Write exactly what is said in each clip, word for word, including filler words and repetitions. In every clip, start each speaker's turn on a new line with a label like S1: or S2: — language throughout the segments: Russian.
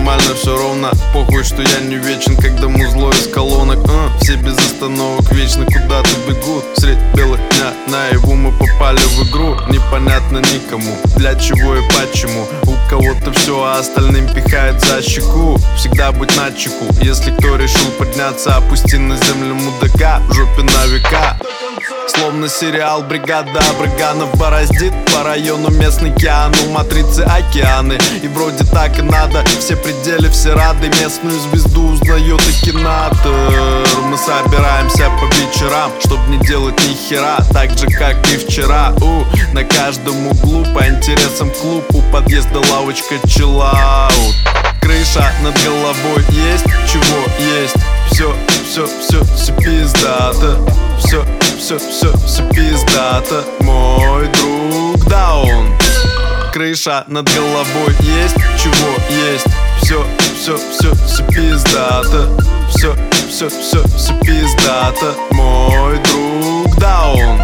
S1: нормально, все ровно. Похуй, что я не вечен, когда музло из колонок. uh, Все без остановок вечно куда-то бегут. Средь бела дня наяву мы попали в игру. Непонятно никому, для чего и почему. У кого-то все, а остальным пихает за щеку. Всегда будь начеку, если кто решил подняться, опусти на землю мудака в жопе на века. Словно сериал «Бригада» Браганов бороздит по району местный океан. У матрицы океаны, и вроде так и надо. Все пределы, все рады, местную звезду узнает Акинатор. Мы собираемся по вечерам, чтоб не делать ни хера, так же как и вчера. У, на каждом углу по интересам клуб, у подъезда лавочка чиллаут. Крыша над головой есть, чего есть. Все, все, все, все пиздато. Все, все, все, все пиздато. Мой друг даун. Крыша над головой есть, чего есть. Все, все, все, все пиздато. Все, все, все, все пиздато. Мой друг даун.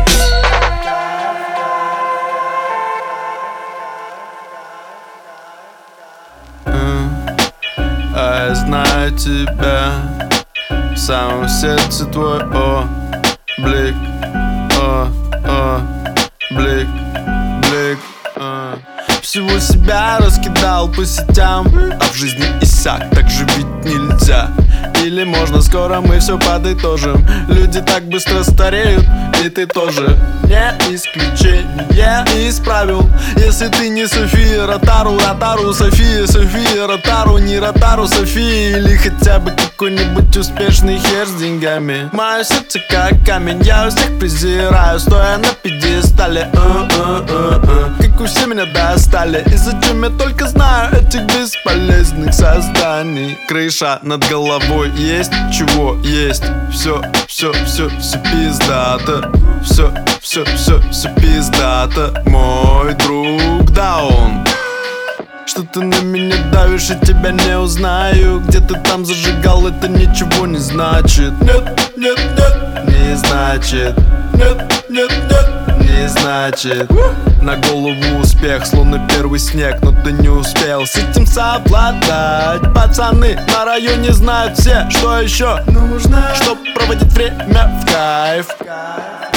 S1: А я знаю тебя в самом сердце твой облик, о, о, блик, блик, о. Всего себя раскидал по сетям, а в жизни иссяк, так же ведь нельзя. Или можно скоро мы все подытожим. Люди так быстро стареют, и ты тоже не исключение из правил. Если ты не София Ротару, Ротару София, София Ротару, не Ротару София. Или хотя бы какой-нибудь успешный хер с деньгами. Мое сердце как камень, я у всех презираю, стоя на пьедестале. uh, uh, uh, uh. Как у все меня достали, и зачем я только знаю этих бесполезных созданий. Крыша над головой есть, чего есть. Все, все, все, все пиздато. Все, все, все, все пиздато. Мой друг даун. Что ты на меня давишь, и тебя не узнаю. Где ты там зажигал, это ничего не значит. Нет, нет, нет, не значит. Нет, нет, нет, не значит. На голову успех, словно первый снег, но ты не успел с этим совладать. Пацаны на районе знают все, что еще нужно, чтоб проводить время в кайф.